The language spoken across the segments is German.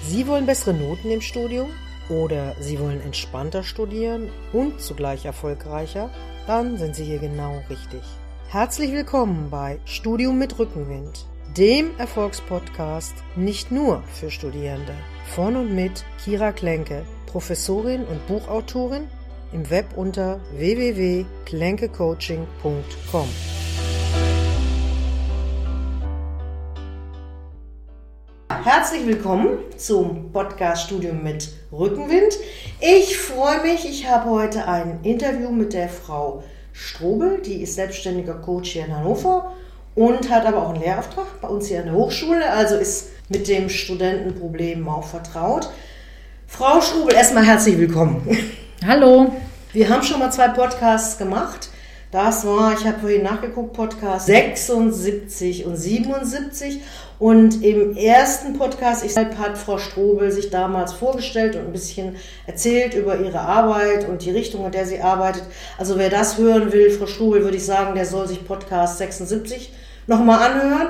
Sie wollen bessere Noten im Studium oder Sie wollen entspannter studieren und zugleich erfolgreicher? Dann sind Sie hier genau richtig. Herzlich willkommen bei Studium mit Rückenwind, dem Erfolgspodcast nicht nur für Studierende. Von und mit Kira Klenke, Professorin und Buchautorin, im Web unter www.klenkecoaching.com. Herzlich willkommen zum Podcast Studium mit Rückenwind. Ich freue mich, ich habe heute ein Interview mit der Frau Strobel, die ist selbstständiger Coach hier in Hannover und hat aber auch einen Lehrauftrag bei uns hier an der Hochschule, also ist mit dem Studentenproblem auch vertraut. Frau Strobel, erstmal herzlich willkommen. Hallo. Wir haben schon mal 2 Podcasts gemacht. Das war, ich habe vorhin nachgeguckt, Podcast 76 und 77. Und im ersten Podcast hat Frau Strobel sich damals vorgestellt und ein bisschen erzählt über ihre Arbeit und die Richtung, in der sie arbeitet. Also wer das hören will, Frau Strobel, würde ich sagen, der soll sich Podcast 76 nochmal anhören.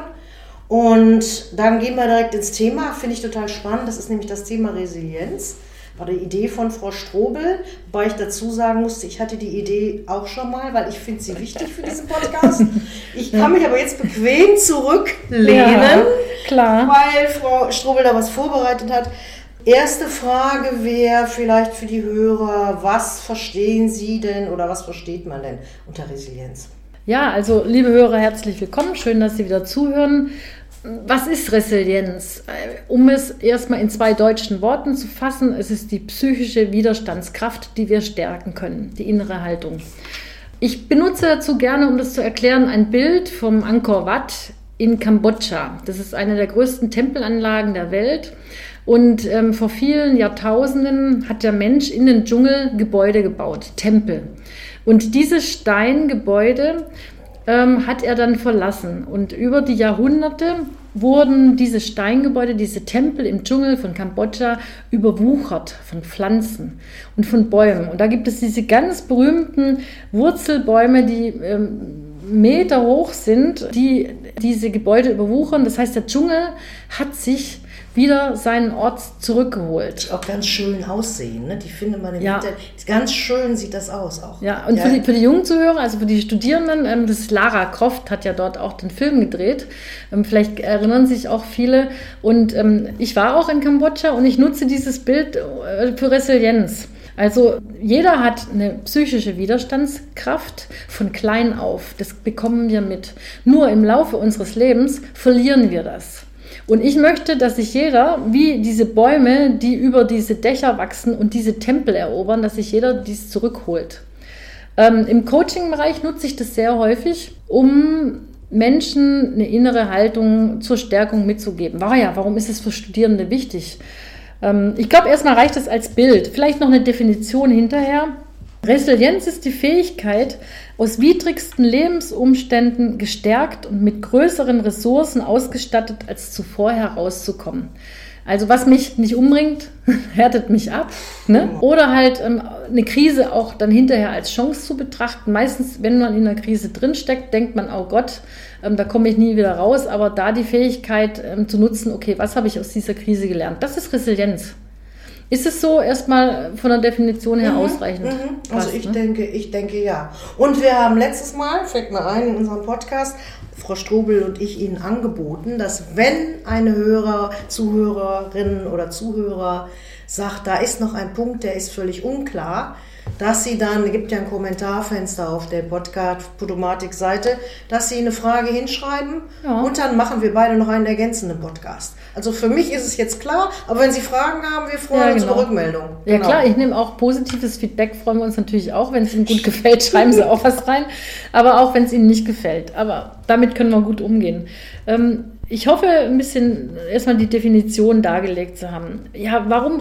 Und dann gehen wir direkt ins Thema, finde ich total spannend. Das ist nämlich das Thema Resilienz. War die Idee von Frau Strobel, wobei ich dazu sagen musste, ich hatte die Idee auch schon mal, weil ich finde sie wichtig für diesen Podcast. Ich kann mich aber jetzt bequem zurücklehnen, ja, klar, weil Frau Strobel da was vorbereitet hat. Erste Frage wäre vielleicht für die Hörer, was verstehen Sie denn oder was versteht man denn unter Resilienz? Ja, also liebe Hörer, herzlich willkommen, schön, dass Sie wieder zuhören. Was ist Resilienz? Um es erstmal in 2 deutschen Worten zu fassen, es ist die psychische Widerstandskraft, die wir stärken können, die innere Haltung. Ich benutze dazu gerne, um das zu erklären, ein Bild vom Angkor Wat in Kambodscha. Das ist eine der größten Tempelanlagen der Welt. Und vor vielen Jahrtausenden hat der Mensch in den Dschungel Gebäude gebaut, Tempel. Und diese Steingebäude hat er dann verlassen. Und über die Jahrhunderte wurden diese Steingebäude, diese Tempel im Dschungel von Kambodscha überwuchert von Pflanzen und von Bäumen. Und da gibt es diese ganz berühmten Wurzelbäume, die Meter hoch sind, die diese Gebäude überwuchern. Das heißt, der Dschungel hat sich wieder seinen Ort zurückgeholt. Die auch ganz schön aussehen, ne? Die findet man im Internet. Ganz schön sieht das aus auch. Ja, und für die jungen Zuhörer, also für die Studierenden, das ist Lara Croft, hat ja dort auch den Film gedreht. Vielleicht erinnern sich auch viele. Und ich war auch in Kambodscha und ich nutze dieses Bild für Resilienz. Also jeder hat eine psychische Widerstandskraft von klein auf. Das bekommen wir mit. Nur im Laufe unseres Lebens verlieren wir das. Und ich möchte, dass sich jeder, wie diese Bäume, die über diese Dächer wachsen und diese Tempel erobern, dass sich jeder dies zurückholt. Im Coaching-Bereich nutze ich das sehr häufig, um Menschen eine innere Haltung zur Stärkung mitzugeben. Warum ist es für Studierende wichtig? Ich glaube, erstmal reicht es als Bild. Vielleicht noch eine Definition hinterher. Resilienz ist die Fähigkeit, aus widrigsten Lebensumständen gestärkt und mit größeren Ressourcen ausgestattet als zuvor herauszukommen. Also was mich nicht umbringt, härtet mich ab. Ne? Oder halt eine Krise auch dann hinterher als Chance zu betrachten. Meistens, wenn man in einer Krise drinsteckt, denkt man, oh Gott, da komme ich nie wieder raus. Aber da die Fähigkeit zu nutzen, okay, was habe ich aus dieser Krise gelernt? Das ist Resilienz. Ist es so erstmal von der Definition her ausreichend? Also ich denke ja. Und wir haben letztes Mal, fällt mir ein, in unserem Podcast, Frau Strobel und ich Ihnen angeboten, dass wenn eine Zuhörerin oder Zuhörer sagt, da ist noch ein Punkt, der ist völlig unklar, dass sie dann, gibt ja ein Kommentarfenster auf der Podcast-Podomatik-Seite, dass sie eine Frage hinschreiben und dann machen wir beide noch einen ergänzenden Podcast. Also für mich ist es jetzt klar, aber wenn Sie Fragen haben, wir freuen uns über Rückmeldung. Ja klar, ich nehme auch positives Feedback, freuen wir uns natürlich auch. Wenn es Ihnen gut gefällt, schreiben Sie auch was rein, aber auch wenn es Ihnen nicht gefällt. Aber damit können wir gut umgehen. Ich hoffe, ein bisschen erstmal die Definition dargelegt zu haben. Ja, warum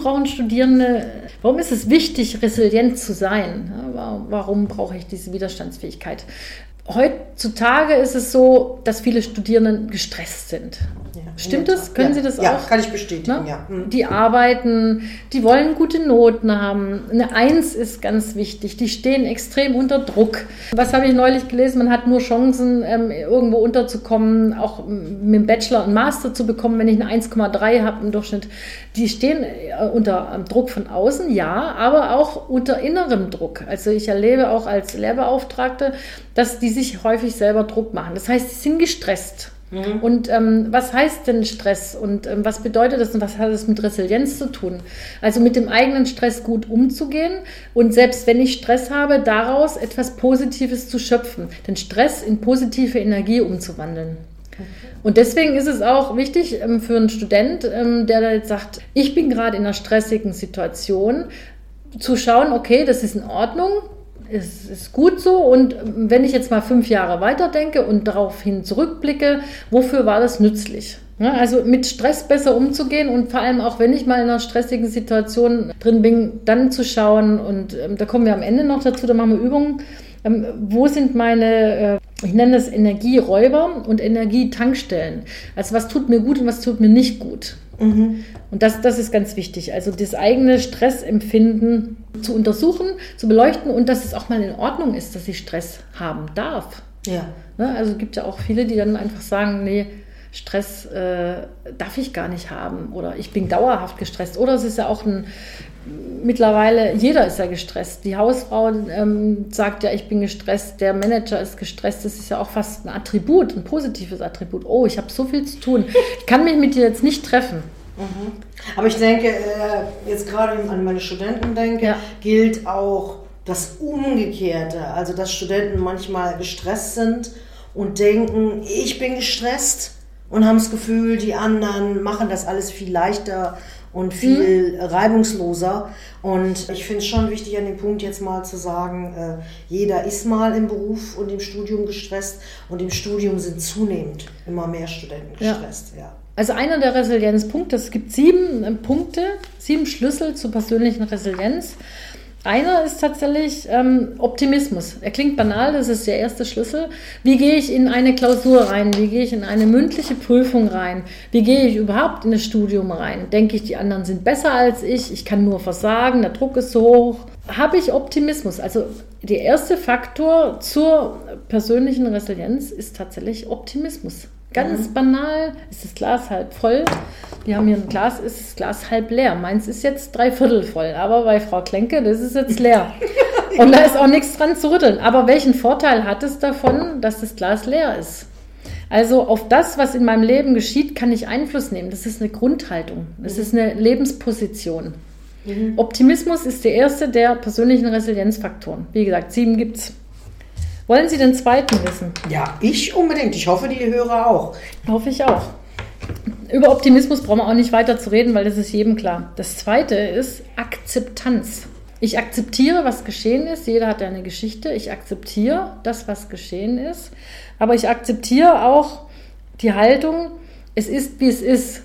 ist es wichtig, resilient zu sein? Ja, warum brauche ich diese Widerstandsfähigkeit? Heutzutage ist es so, dass viele Studierende gestresst sind. Stimmt das? Können Sie das auch? Ja, kann ich bestätigen, Ne? ja. Die arbeiten, die wollen gute Noten haben. Eine 1 ist ganz wichtig. Die stehen extrem unter Druck. Was habe ich neulich gelesen? Man hat nur Chancen, irgendwo unterzukommen, auch mit dem Bachelor und Master zu bekommen, wenn ich eine 1,3 habe im Durchschnitt. Die stehen unter Druck von außen, ja, aber auch unter innerem Druck. Also ich erlebe auch als Lehrbeauftragte, dass die sich häufig selber Druck machen. Das heißt, sie sind gestresst. Und was heißt denn Stress und was bedeutet das und was hat es mit Resilienz zu tun? Also mit dem eigenen Stress gut umzugehen und selbst wenn ich Stress habe, daraus etwas Positives zu schöpfen, den Stress in positive Energie umzuwandeln. Und deswegen ist es auch wichtig für einen Student, der da jetzt sagt, ich bin gerade in einer stressigen Situation, zu schauen, okay, das ist in Ordnung, es ist gut so und wenn ich jetzt mal 5 Jahre weiterdenke und daraufhin zurückblicke, wofür war das nützlich? Ja, also mit Stress besser umzugehen und vor allem auch, wenn ich mal in einer stressigen Situation drin bin, dann zu schauen und da kommen wir am Ende noch dazu, da machen wir Übungen, wo sind meine, ich nenne das Energieräuber und Energietankstellen. Also was tut mir gut und was tut mir nicht gut. Und das ist ganz wichtig. Also das eigene Stressempfinden zu untersuchen, zu beleuchten und dass es auch mal in Ordnung ist, dass ich Stress haben darf. Ja. Ne? Also es gibt ja auch viele, die dann einfach sagen, nee, Stress darf ich gar nicht haben oder ich bin dauerhaft gestresst. Oder es ist ja auch mittlerweile, jeder ist ja gestresst. Die Hausfrau sagt ja, ich bin gestresst, der Manager ist gestresst. Das ist ja auch fast ein Attribut, ein positives Attribut. Oh, ich habe so viel zu tun. Ich kann mich mit dir jetzt nicht treffen. Aber ich denke, jetzt gerade an meine Studenten denke, gilt auch das Umgekehrte. Also, dass Studenten manchmal gestresst sind und denken, ich bin gestresst und haben das Gefühl, die anderen machen das alles viel leichter und viel reibungsloser. Und ich finde es schon wichtig, an dem Punkt jetzt mal zu sagen, jeder ist mal im Beruf und im Studium gestresst und im Studium sind zunehmend immer mehr Studenten gestresst. Ja. Also einer der Resilienzpunkte, es gibt 7 Punkte, 7 Schlüssel zur persönlichen Resilienz. Einer ist tatsächlich Optimismus. Er klingt banal, das ist der erste Schlüssel. Wie gehe ich in eine Klausur rein? Wie gehe ich in eine mündliche Prüfung rein? Wie gehe ich überhaupt in das Studium rein? Denke ich, die anderen sind besser als ich kann nur versagen, der Druck ist so hoch. Habe ich Optimismus? Also der erste Faktor zur persönlichen Resilienz ist tatsächlich Optimismus. Ganz banal, ist das Glas halb voll. Wir haben hier ein Glas, ist das Glas halb leer. Meins ist jetzt 3/4 voll, aber bei Frau Klenke, das ist jetzt leer. Und da ist auch nichts dran zu rütteln. Aber welchen Vorteil hat es davon, dass das Glas leer ist? Also auf das, was in meinem Leben geschieht, kann ich Einfluss nehmen. Das ist eine Grundhaltung, das ist eine Lebensposition. Optimismus ist der erste der persönlichen Resilienzfaktoren. Wie gesagt, 7 gibt's. Wollen Sie den zweiten wissen? Ja, ich unbedingt. Ich hoffe, die Hörer auch. Hoffe ich auch. Über Optimismus brauchen wir auch nicht weiter zu reden, weil das ist jedem klar. Das zweite ist Akzeptanz. Ich akzeptiere, was geschehen ist. Jeder hat ja eine Geschichte. Ich akzeptiere das, was geschehen ist. Aber ich akzeptiere auch die Haltung, es ist, wie es ist.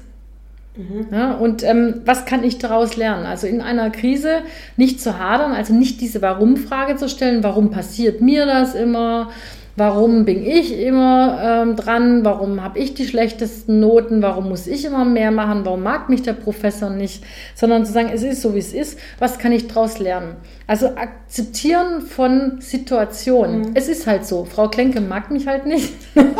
Ja, und was kann ich daraus lernen? Also in einer Krise nicht zu hadern, also nicht diese Warum-Frage zu stellen, warum passiert mir das immer, warum bin ich immer dran, warum habe ich die schlechtesten Noten, warum muss ich immer mehr machen, warum mag mich der Professor nicht, sondern zu sagen, es ist so, wie es ist, was kann ich daraus lernen? Also akzeptieren von Situationen. Es ist halt so, Frau Klenke mag mich halt nicht.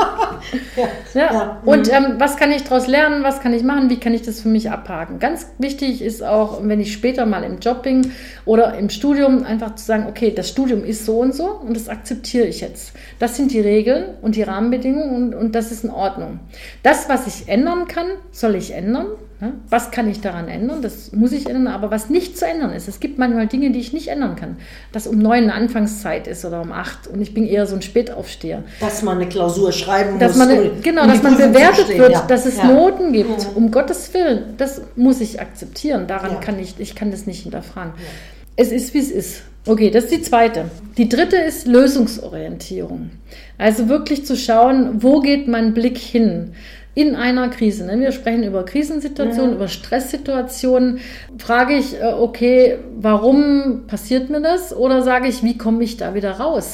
Und was kann ich daraus lernen, was kann ich machen, wie kann ich das für mich abhaken? Ganz wichtig ist auch, wenn ich später mal im Job bin oder im Studium, einfach zu sagen, okay, das Studium ist so und das akzeptiere ich jetzt. Das sind die Regeln und die Rahmenbedingungen und das ist in Ordnung. Das, was ich ändern kann, soll ich ändern. Was kann ich daran ändern? Das muss ich ändern, aber was nicht zu ändern ist. Es gibt manchmal Dinge, die ich nicht ändern kann. Dass um 9 eine Anfangszeit ist oder um 8 und ich bin eher so ein Spätaufsteher. Dass man eine Klausur schreiben muss. Dass man bewertet wird, dass es Noten gibt. Um Gottes Willen, das muss ich akzeptieren. Daran kann ich kann das nicht hinterfragen. Ja. Es ist, wie es ist. Okay, das ist die zweite. Die dritte ist Lösungsorientierung. Also wirklich zu schauen, wo geht mein Blick hin? In einer Krise. Wir sprechen über Krisensituationen, über Stresssituationen. Frage ich, okay, warum passiert mir das? Oder sage ich, wie komme ich da wieder raus?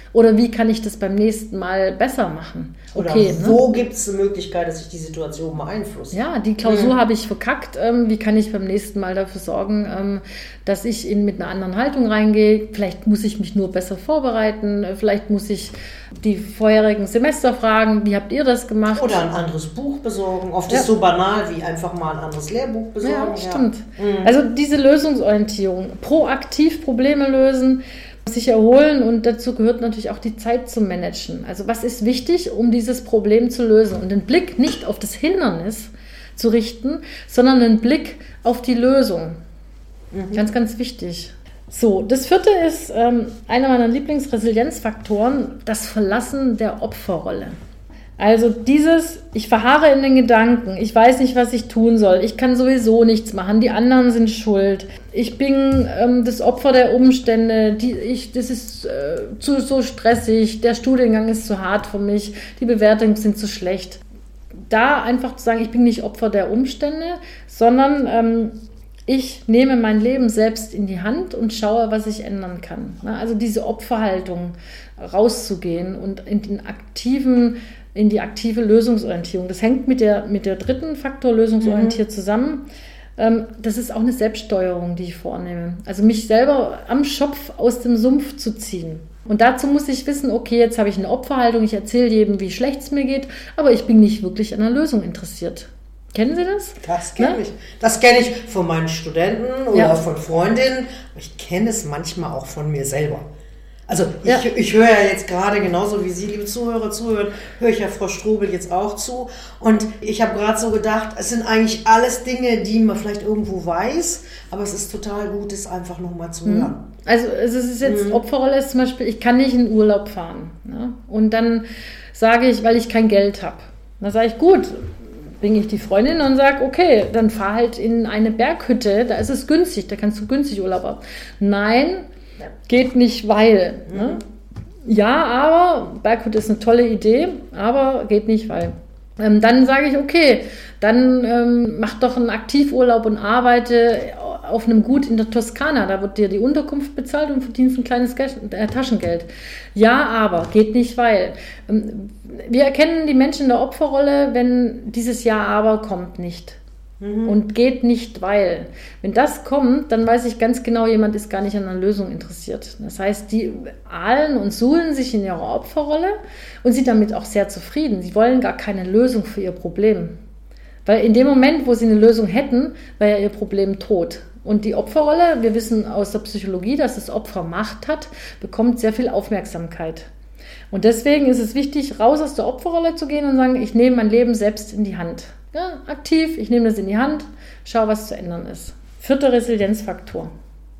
Oder wie kann ich das beim nächsten Mal besser machen? Okay, oder wo gibt es eine Möglichkeit, dass ich die Situation beeinflusse? Ja, die Klausur habe ich verkackt. Wie kann ich beim nächsten Mal dafür sorgen, dass ich mit einer anderen Haltung reingehe? Vielleicht muss ich mich nur besser vorbereiten. Vielleicht muss ich die vorherigen Semester fragen, wie habt ihr das gemacht? Oder ein anderes Buch besorgen. Oft ist so banal wie einfach mal ein anderes Lehrbuch besorgen. Ja, stimmt. Also diese Lösungsorientierung, proaktiv Probleme lösen, sich erholen, und dazu gehört natürlich auch die Zeit zu managen. Also was ist wichtig, um dieses Problem zu lösen? Und den Blick nicht auf das Hindernis zu richten, sondern den Blick auf die Lösung. Ganz, ganz wichtig. So, das 4. ist einer meiner Lieblingsresilienzfaktoren, das Verlassen der Opferrolle. Also ich verharre in den Gedanken, ich weiß nicht, was ich tun soll, ich kann sowieso nichts machen, die anderen sind schuld, ich bin das Opfer der Umstände, das ist so stressig, der Studiengang ist zu hart für mich, die Bewertungen sind zu schlecht. Da einfach zu sagen, ich bin nicht Opfer der Umstände, sondern ich nehme mein Leben selbst in die Hand und schaue, was ich ändern kann. Also diese Opferhaltung, rauszugehen und in die aktive Lösungsorientierung. Das hängt mit der 3. Faktor, lösungsorientiert, zusammen. Das ist auch eine Selbststeuerung, die ich vornehme. Also mich selber am Schopf aus dem Sumpf zu ziehen. Und dazu muss ich wissen, okay, jetzt habe ich eine Opferhaltung, ich erzähle jedem, wie schlecht es mir geht, aber ich bin nicht wirklich an einer Lösung interessiert. Kennen Sie das? Das kenne ich. Das kenne ich von meinen Studenten oder von Freundinnen. Ich kenne es manchmal auch von mir selber. Also ich höre ja jetzt gerade genauso wie Sie, liebe Zuhörer, zuhören, höre ich ja Frau Strobel jetzt auch zu. Und ich habe gerade so gedacht, es sind eigentlich alles Dinge, die man vielleicht irgendwo weiß, aber es ist total gut, es einfach nochmal zu hören. Also es ist jetzt, Opferrolle ist zum Beispiel, ich kann nicht in Urlaub fahren. Ne? Und dann sage ich, weil ich kein Geld habe. Dann sage ich, gut, bringe ich die Freundin und sage, okay, dann fahr halt in eine Berghütte, da ist es günstig, da kannst du günstig Urlaub haben. Nein, geht nicht, weil. Ne? Ja, aber Berghütte ist eine tolle Idee, aber geht nicht, weil. Dann sage ich, okay, dann mach doch einen Aktivurlaub und arbeite auf einem Gut in der Toskana. Da wird dir die Unterkunft bezahlt und verdienst ein kleines Taschengeld. Ja, aber geht nicht, weil. Wir erkennen die Menschen in der Opferrolle, wenn dieses Ja, aber kommt nicht. Und geht nicht, weil. Wenn das kommt, dann weiß ich ganz genau, jemand ist gar nicht an einer Lösung interessiert. Das heißt, die ahlen und suhlen sich in ihrer Opferrolle und sind damit auch sehr zufrieden. Sie wollen gar keine Lösung für ihr Problem. Weil in dem Moment, wo sie eine Lösung hätten, wäre ja ihr Problem tot. Und die Opferrolle, wir wissen aus der Psychologie, dass das Opfer Macht hat, bekommt sehr viel Aufmerksamkeit. Und deswegen ist es wichtig, raus aus der Opferrolle zu gehen und sagen, ich nehme mein Leben selbst in die Hand. Ja, aktiv, ich nehme das in die Hand, schaue, was zu ändern ist. 4. Resilienzfaktor.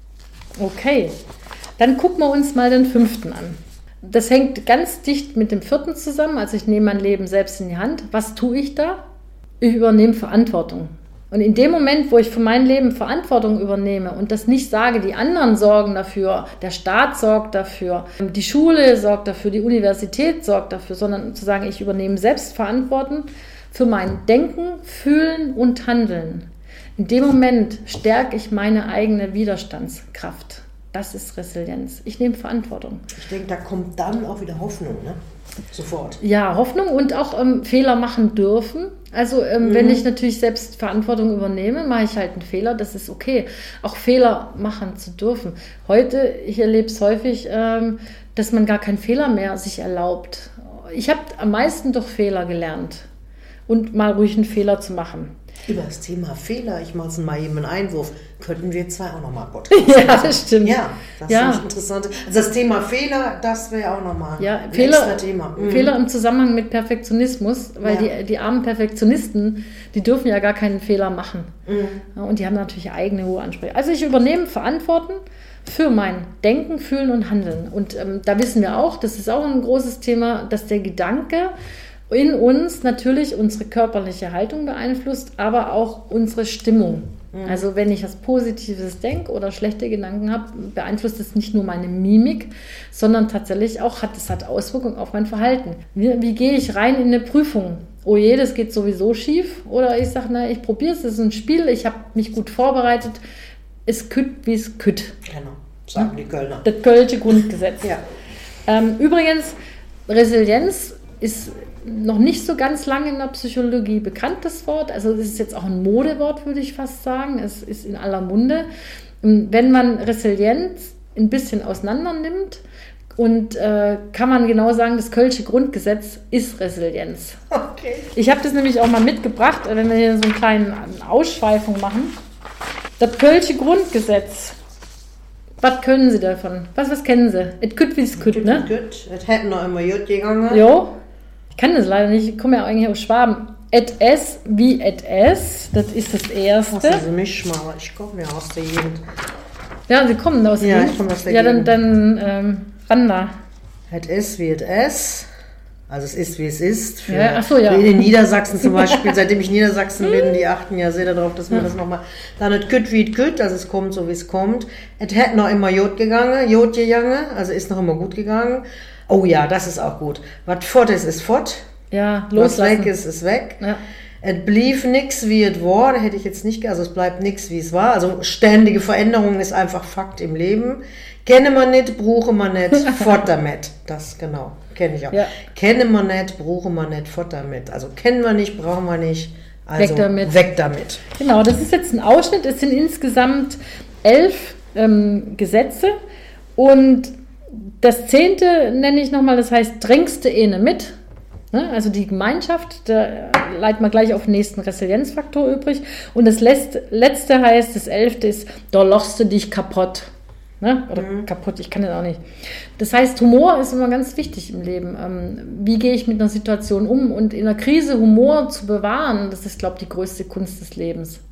Okay, dann gucken wir uns mal den 5. an. Das hängt ganz dicht mit dem 4. zusammen, also ich nehme mein Leben selbst in die Hand. Was tue ich da? Ich übernehme Verantwortung. Und in dem Moment, wo ich für mein Leben Verantwortung übernehme und das nicht sage, die anderen sorgen dafür, der Staat sorgt dafür, die Schule sorgt dafür, die Universität sorgt dafür, sondern zu sagen, ich übernehme selbst Verantwortung für mein Denken, Fühlen und Handeln. In dem Moment stärke ich meine eigene Widerstandskraft. Das ist Resilienz. Ich nehme Verantwortung. Ich denke, da kommt dann auch wieder Hoffnung, ne? Sofort. Ja, Hoffnung und auch Fehler machen dürfen. Also wenn ich natürlich selbst Verantwortung übernehme, mache ich halt einen Fehler, das ist okay. Auch Fehler machen zu dürfen. Heute, ich erlebe es häufig, dass man gar keinen Fehler mehr sich erlaubt. Ich habe am meisten durch Fehler gelernt und mal ruhig einen Fehler zu machen. Über das Thema Fehler, ich mache mal eben einen Einwurf, könnten wir 2 auch nochmal Podcast machen. Ja, das stimmt. Ja, das ist interessant. Also das Thema Fehler, das wäre auch nochmal ein extra Thema. Fehler im Zusammenhang mit Perfektionismus, weil die armen Perfektionisten, die dürfen ja gar keinen Fehler machen. Ja, und die haben natürlich eigene hohe Ansprüche. Also ich übernehme Verantwortung für mein Denken, Fühlen und Handeln. Und da wissen wir auch, das ist auch ein großes Thema, dass der Gedanke in uns natürlich unsere körperliche Haltung beeinflusst, aber auch unsere Stimmung. Also wenn ich was Positives denke oder schlechte Gedanken habe, beeinflusst es nicht nur meine Mimik, sondern tatsächlich auch hat Auswirkungen auf mein Verhalten. Wie gehe ich rein in eine Prüfung? Oh je, das geht sowieso schief. Oder ich sage, ich probiere es, das ist ein Spiel, ich habe mich gut vorbereitet. Es kütt, wie es kütt. Genau, sagen die Kölner. Das Kölsche Grundgesetz. Ja. Übrigens, Resilienz ist noch nicht so ganz lange in der Psychologie bekannt, das Wort. Also es ist jetzt auch ein Modewort, würde ich fast sagen. Es ist in aller Munde. Wenn man Resilienz ein bisschen auseinander nimmt, und kann man genau sagen, das Kölsche Grundgesetz ist Resilienz. Okay. Ich habe das nämlich auch mal mitgebracht, wenn wir hier so eine kleine Ausschweifung machen. Das Kölsche Grundgesetz. Was können Sie davon? Was kennen Sie? Et kütt wie es kütt, ne? Es hätten noch immer gut gegangen. Jo. Ich kann das leider nicht. Ich komme ja eigentlich aus Schwaben. Et es wie et es. Das ist das Erste. Lassen Sie mich mal, ich komme ja aus der Gegend. Ja, Sie kommen aus der Ja, Gegend. ich komme aus der Ja, Gegend. dann ran da. Es ist wie es ist. Also es ist wie es ist. Für, Ja, ach so, ja. für in Niedersachsen zum Beispiel, seitdem ich Niedersachsen bin, die achten ja sehr darauf, dass wir das nochmal. Dann es kütt wie es kütt, also es kommt so wie es kommt. Es hätte noch immer Jod gegangen, also ist noch immer gut gegangen. Oh ja, das ist auch gut. Was fort ist fort. Ja, Was loslassen. weg ist weg. Ja. Es blieb nix wie es war, hätte ich jetzt nicht, also es bleibt nix wie es war. Also ständige Veränderungen ist einfach Fakt im Leben. Kenne man nicht, brauche man nicht, fort damit. Das genau, kenne ich auch. Ja. Kenne man nicht, brauche man nicht, fort damit. Also kennen wir nicht, brauchen wir nicht, also weg damit. Genau, das ist jetzt ein Ausschnitt. Es sind insgesamt 11 Gesetze und das 10. nenne ich nochmal, das heißt, drängst du eine mit. Ne? Also die Gemeinschaft, da leiten wir gleich auf den nächsten Resilienzfaktor übrig. Und das letzte heißt, das 11. ist, da lochst du dich kaputt. Ne? Oder kaputt, ich kann das auch nicht. Das heißt, Humor ist immer ganz wichtig im Leben. Wie gehe ich mit einer Situation um? Und in einer Krise Humor zu bewahren, das ist, glaube ich, die größte Kunst des Lebens.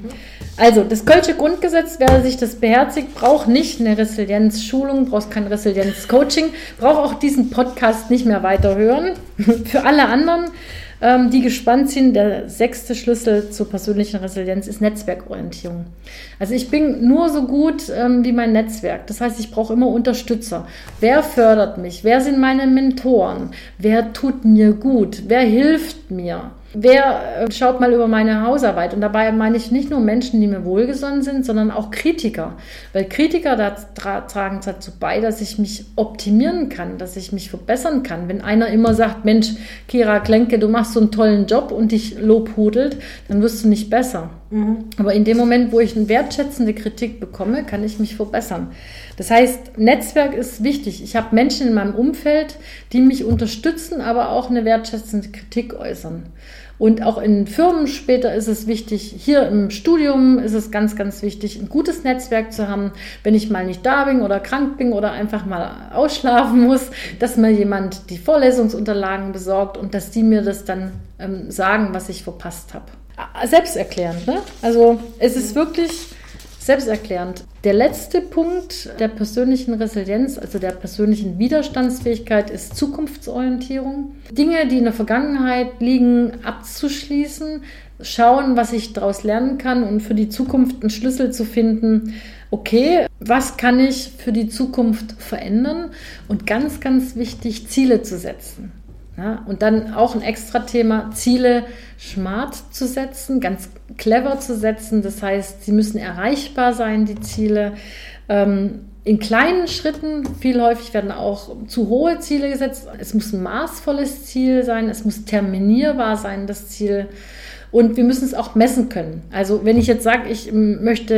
Also, das Kölsche Grundgesetz, wer sich das beherzigt, braucht nicht eine Resilienzschulung, braucht kein Resilienzcoaching, braucht auch diesen Podcast nicht mehr weiterhören. Für alle anderen, die gespannt sind, der 6. Schlüssel zur persönlichen Resilienz ist Netzwerkorientierung. Also ich bin nur so gut wie mein Netzwerk. Das heißt, ich brauche immer Unterstützer. Wer fördert mich? Wer sind meine Mentoren? Wer tut mir gut? Wer hilft mir? Wer schaut mal über meine Hausarbeit? Und dabei meine ich nicht nur Menschen, die mir wohlgesonnen sind, sondern auch Kritiker. Weil Kritiker tragen dazu bei, dass ich mich optimieren kann, dass ich mich verbessern kann. Wenn einer immer sagt, Mensch, Kira Klenke, du machst so einen tollen Job und dich lobhudelt, dann wirst du nicht besser. Aber in dem Moment, wo ich eine wertschätzende Kritik bekomme, kann ich mich verbessern. Das heißt, Netzwerk ist wichtig. Ich habe Menschen in meinem Umfeld, die mich unterstützen, aber auch eine wertschätzende Kritik äußern. Und auch in Firmen später ist es wichtig, hier im Studium ist es ganz, ganz wichtig, ein gutes Netzwerk zu haben, wenn ich mal nicht da bin oder krank bin oder einfach mal ausschlafen muss, dass mir jemand die Vorlesungsunterlagen besorgt und dass die mir das dann sagen, was ich verpasst habe. Selbsterklärend, ne? Also es ist wirklich selbsterklärend. Der letzte Punkt der persönlichen Resilienz, also der persönlichen Widerstandsfähigkeit, ist Zukunftsorientierung. Dinge, die in der Vergangenheit liegen, abzuschließen, schauen, was ich daraus lernen kann und für die Zukunft einen Schlüssel zu finden. Okay, was kann ich für die Zukunft verändern? Und ganz, ganz wichtig, Ziele zu setzen. Ja, und dann auch ein extra Thema, Ziele smart zu setzen, ganz clever zu setzen. Das heißt, sie müssen erreichbar sein, die Ziele. In kleinen Schritten, viel häufig werden auch zu hohe Ziele gesetzt. Es muss ein maßvolles Ziel sein, es muss terminierbar sein, das Ziel. Und wir müssen es auch messen können. Also wenn ich jetzt sage, ich möchte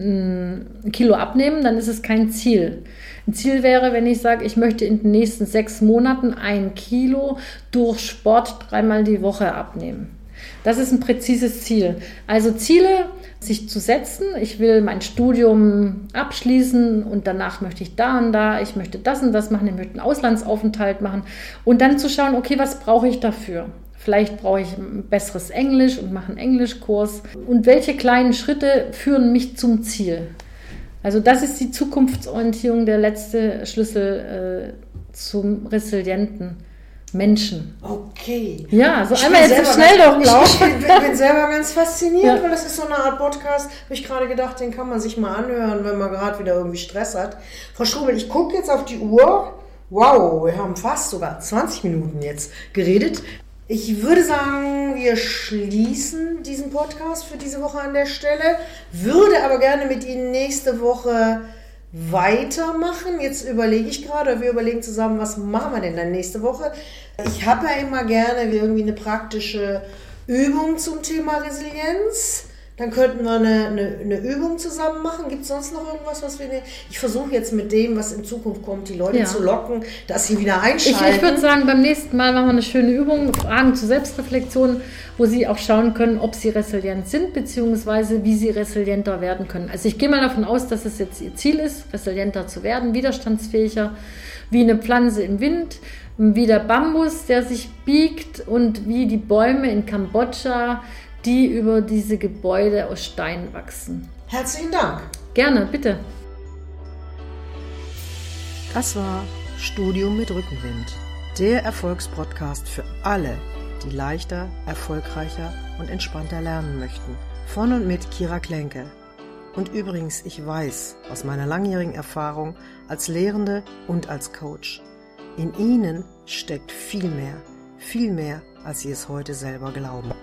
ein Kilo abnehmen, dann ist es kein Ziel. Ein Ziel wäre, wenn ich sage, ich möchte in den nächsten 6 Monaten 1 Kilo durch Sport 3-mal die Woche abnehmen. Das ist ein präzises Ziel. Also Ziele sich zu setzen, ich will mein Studium abschließen und danach möchte ich da und da, ich möchte das und das machen, ich möchte einen Auslandsaufenthalt machen und dann zu schauen, okay, was brauche ich dafür? Vielleicht brauche ich ein besseres Englisch und mache einen Englischkurs. Und welche kleinen Schritte führen mich zum Ziel? Also das ist die Zukunftsorientierung, der letzte Schlüssel zum resilienten Menschen. Okay. Ja, so einmal jetzt so schnell durchlaufen. Ich bin selber ganz fasziniert, Ja. weil das ist so eine Art Podcast, habe ich gerade gedacht, den kann man sich mal anhören, wenn man gerade wieder irgendwie Stress hat. Frau Strubel, ich gucke jetzt auf die Uhr. Wow, wir haben fast sogar 20 Minuten jetzt geredet. Ich würde sagen, wir schließen diesen Podcast für diese Woche an der Stelle, würde aber gerne mit Ihnen nächste Woche weitermachen. Jetzt überlege ich gerade, wir überlegen zusammen, was machen wir denn dann nächste Woche. Ich habe ja immer gerne irgendwie eine praktische Übung zum Thema Resilienz. Dann könnten wir eine Übung zusammen machen. Gibt es sonst noch irgendwas, was wir... Ich versuche jetzt mit dem, was in Zukunft kommt, die Leute zu locken, dass sie wieder einschalten. Ich würde sagen, beim nächsten Mal machen wir eine schöne Übung, Fragen zur Selbstreflexion, wo Sie auch schauen können, ob Sie resilient sind, beziehungsweise wie Sie resilienter werden können. Also ich gehe mal davon aus, dass es jetzt Ihr Ziel ist, resilienter zu werden, widerstandsfähiger, wie eine Pflanze im Wind, wie der Bambus, der sich biegt und wie die Bäume in Kambodscha, die über diese Gebäude aus Stein wachsen. Herzlichen Dank. Gerne, bitte. Das war Studium mit Rückenwind, der Erfolgspodcast für alle, die leichter, erfolgreicher und entspannter lernen möchten. Von und mit Kira Klenke. Und übrigens, ich weiß aus meiner langjährigen Erfahrung als Lehrende und als Coach, in Ihnen steckt viel mehr, als Sie es heute selber glauben.